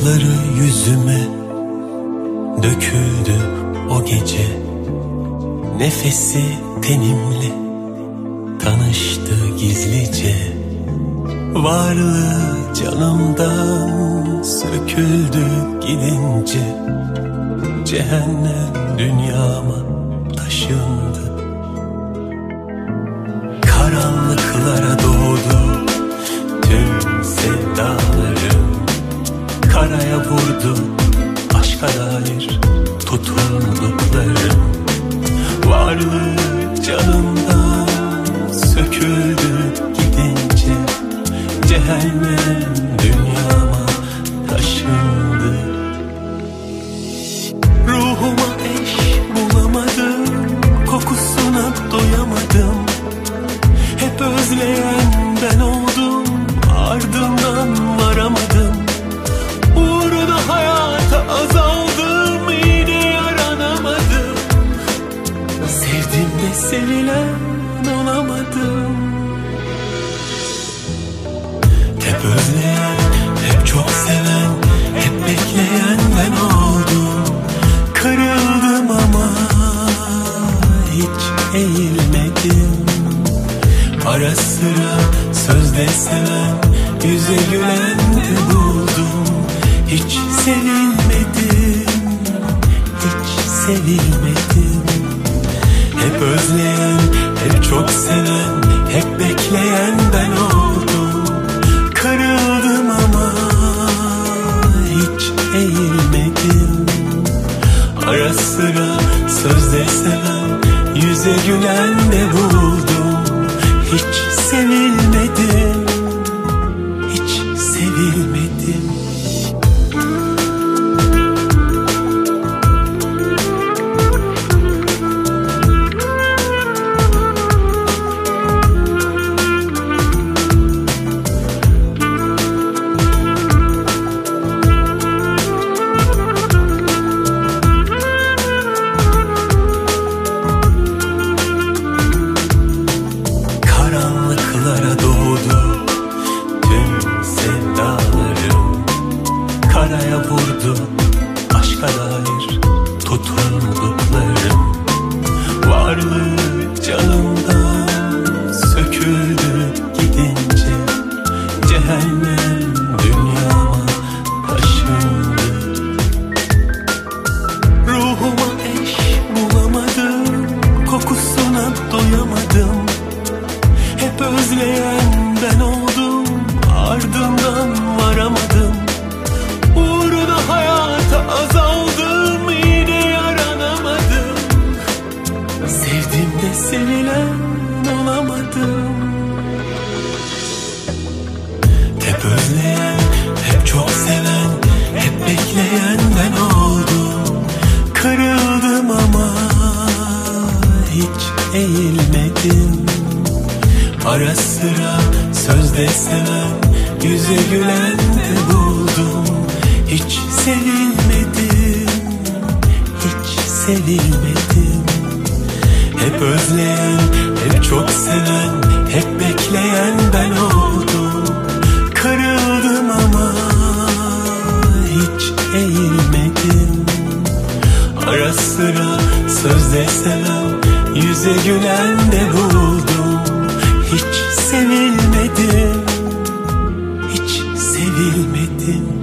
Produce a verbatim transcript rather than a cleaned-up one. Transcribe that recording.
Bakışları yüzüme döküldü o gece. Nefesi tenimle tanıştı gizlice. Varlığı canımdan söküldü gidince. Cehennem dünyama taşındı. Karanlıklara doğdu tüm sevdalarım. Karaya vurdu aşka dair tutunduklarım. Varlığı canımdan söküldü gidince. Cehennem dünyama taşındı. Ruhuma eş bulamadım, kokusuna doyamadım. Hep özleyen ben oldum, ardından varamadım. Uğruna hayata azaldım, yine yaranamadım. Sevdim de sevilen olamadım. Hep özleyen, hep çok seven, hep bekleyen ben oldum. Kırıldım ama hiç eğilmedim. Ara sıra sözde seven, yüze gülen de buldum. Hiç sevilmedim, hiç sevilmedim. Hep özleyen, hep çok seven, hep bekleyen ben oldum. Kırıldım ama hiç eğilmedim. Ara sıra sözde seven, yüze gülen de buldum. Hiç sevilmedim, hiç sevilmedim. Karanlıklara doğdu tüm sevdalarım. Karaya vurdu aşka dair tutunduklarım. Varlığı canımdan söküldü gidince. Cehennem dünyama taşındı. Ruhuma eş bulamadım, kokusuna doyamadım. Hep özleyen ben oldum, ardından varamadım. Uğruna hayata azaldım, yine yaranamadım. Sevdim de sevilen olamadım. Hep özleyen, hep çok seven, hep bekleyen ben oldum. Kırıldım ama hiç eğilmedim. Ara sıra sözde seven, yüze gülen de buldum. Hiç sevilmedim, hiç sevilmedim. Hep özleyen, hep çok seven, hep bekleyen ben oldum. Kırıldım ama hiç eğilmedim. Ara sıra sözde seven, yüze gülen de buldum. Hiç sevilmedim, hiç sevilmedim.